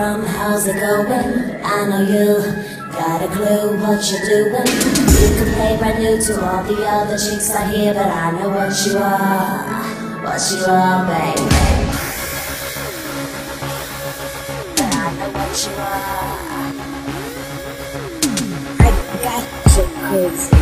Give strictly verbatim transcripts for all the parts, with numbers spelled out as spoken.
from? How's it going? I know you got a clue what you're doing. You can play brand new to all the other chicks I hear, but I know what you are, what you are, baby. But I know what you are. I got you crazy.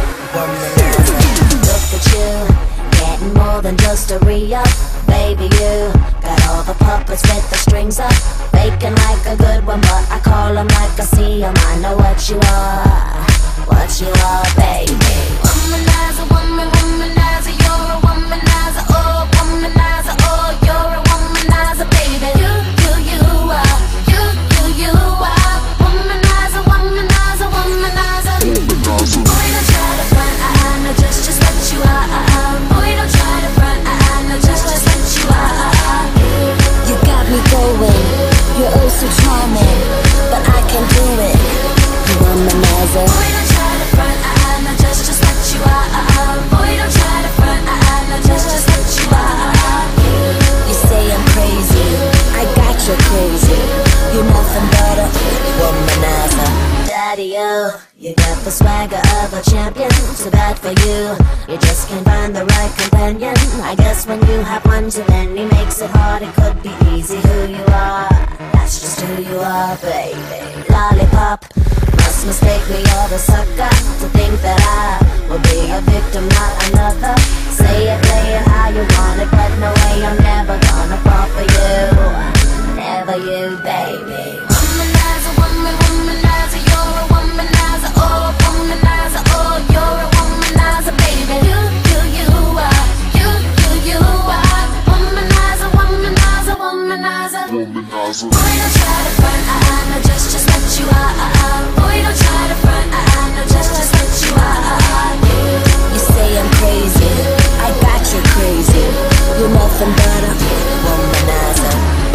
Look at you, getting more than just a re-up. Baby, you got all the puppets with the strings up, faking like a good one, but I call them like I see them. I know what you are, what you are, baby. Womanizer, woman, womanizer, you're a womanizer, oh, womanizer, oh, you're a womanizer, baby. You, you, you are, you, you, you are, womanizer, womanizer, womanizer. Boy, don't try to front, I know just, just what you are. Boy, don't try to front, I know just, just what you are. You got me going, you're oh so charming, but I can do it, you womanizer. Boy, don't try to front, I know just, just what you are. Boy, don't try to front, I know just, just what you are. You say I'm crazy, I got you crazy, you're nothing but a womanizer. Daddy-o, you got the swagger of a champion, too bad for you, you just can't find the right companion. I guess when you have one too many makes it hard, it could be easy who you are, that's just who you are, baby. Lollipop, must mistake me or the sucker to think that I will be a victim, not another. Say it, lay it how you want it, but no way, I'm never gonna fall for you, never you, baby. Womanizer, woman, womanizer, you're a womanizer, oh, womanizer, oh, you're a womanizer, baby. You, you, you are, you, you, you are, womanizer, womanizer, womanizer. Womanizer. Boy, don't try to front, I know just, just what you are. Boy, don't try to front, I know just, just what you are. You say I'm crazy, I got you crazy, you're nothing but a womanizer.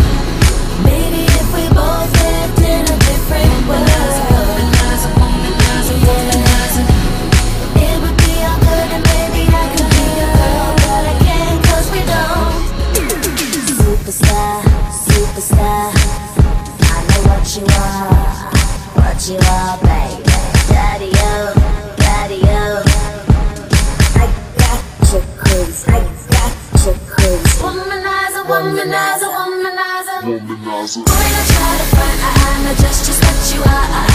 Maybe if we both lived in a different world, womanizer, womanizer, womanizer, it would be all good and maybe I could be your girl, but I can't cause we don't. Superstar, superstar, I know what you are, what you are, baby. Daddy-o, daddy-o, I got you crazy, I got you crazy. Womanizer, womanizer, womanizer, womanizer. Boy, don't try to front, I know just, just what you are.